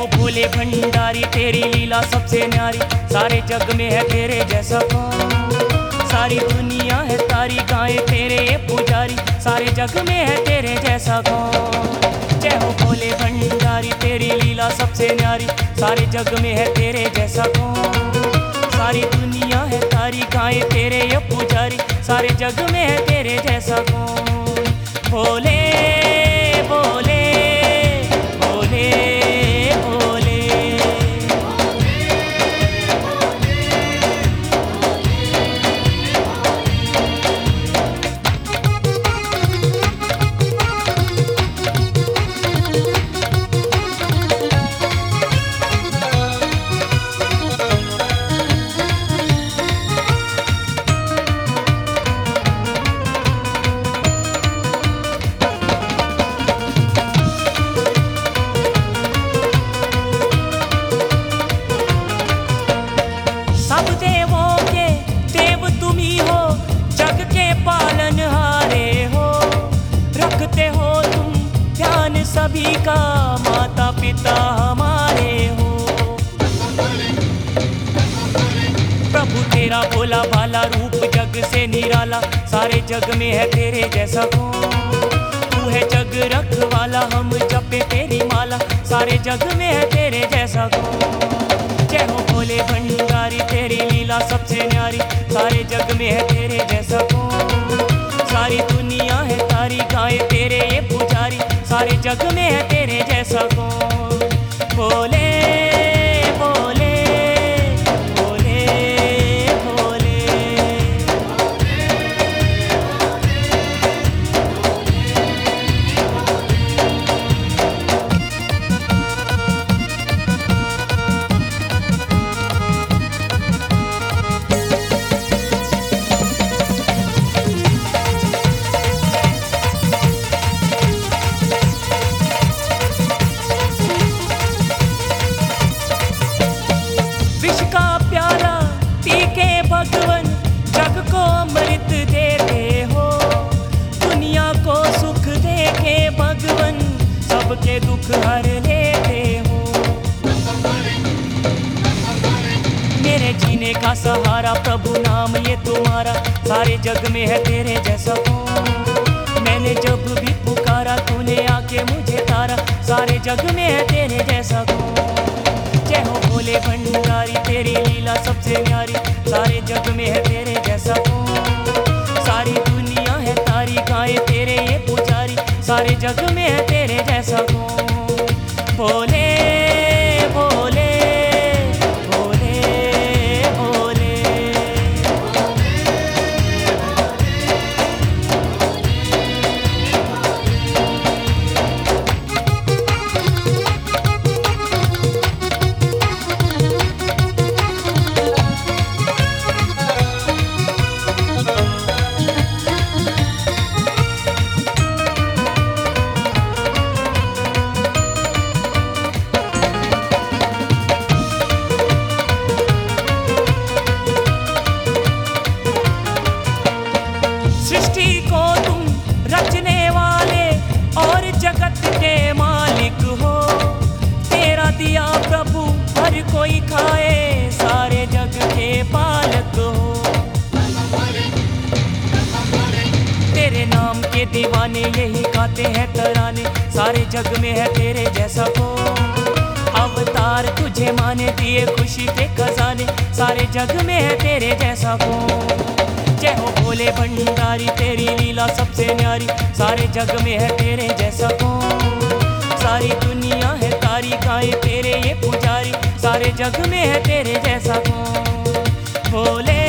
हो भोले भंडारी तेरी लीला सबसे न्यारी, सारे जग में है तेरे जैसा कौन। सारी दुनिया है तारी गाए तेरे ये पुजारी, सारे जग में है तेरे जैसा कौन। जय हो भोले भंडारी तेरी लीला सबसे न्यारी, सारे जग में है तेरे जैसा कौन। सारी दुनिया है तारी गाए तेरे ये पुजारी, सारे जग में है तेरे जैसा कौन। भोले भोले भोले भोले सब देवों के देव तुम ही हो, जग के पालनहारे हो। रखते हो तुम ध्यान सभी का, माता पिता हमारे हो। प्रभु तेरा भोला भाला रूप जग से निराला, सारे जग में है तेरे जैसा कौन। तू है जग रखवाला हम जपे तेरी माला, सारे जग में है तेरे जैसा कौन। जय हो भोले भंडारी तेरी लीला सबसे न्यारी, सारे जग में है तेरे जैसा कौन। सारी दुनिया है तारी गाए तेरे ये पुजारी, सारे जग में है तेरे जैसा कौन। भोले भोले भोले भोले विष का प्याला पी के भगवन जग को अमृत देते हो। दुनिया को सुख दे के भगवन सबके दुख हर लेते हो। मेरे जीने का सहारा प्रभु नाम ये तुम्हारा, सारे जग में है तेरे जैसा कौन। मैंने जब भी पुकारा तूने आके मुझे तारा, सारे जग में है तेरे जैसा कौन। जय हो भोले भंडारी तेरी लीला सबसे न्यारी, सारे जग में है तेरे जैसा कौन। सारी दुनिया है तारी गाए तेरे ये पुजारी, सारे जग में है तेरे जैसा कौन। भोले भोले भोले भोले सृष्टि को तुम रचने वाले और जगत के मालिक हो। तेरा दिया प्रभु हर कोई खाए, सारे जग के पालक हो। तेरे नाम के दीवाने यही गाते हैं तराने, सारे जग में है तेरे जैसा कौन। अवतार तुझे माने दिए खुशी के खजाने, सारे जग में है तेरे जैसा कौन। जय हो भोले भंडारी तेरी लीला सबसे न्यारी, सारे जग में है तेरे जैसा कौन। सारी दुनिया है तारी गाए तेरे ये पुजारी, सारे जग में है तेरे जैसा कौन। भोले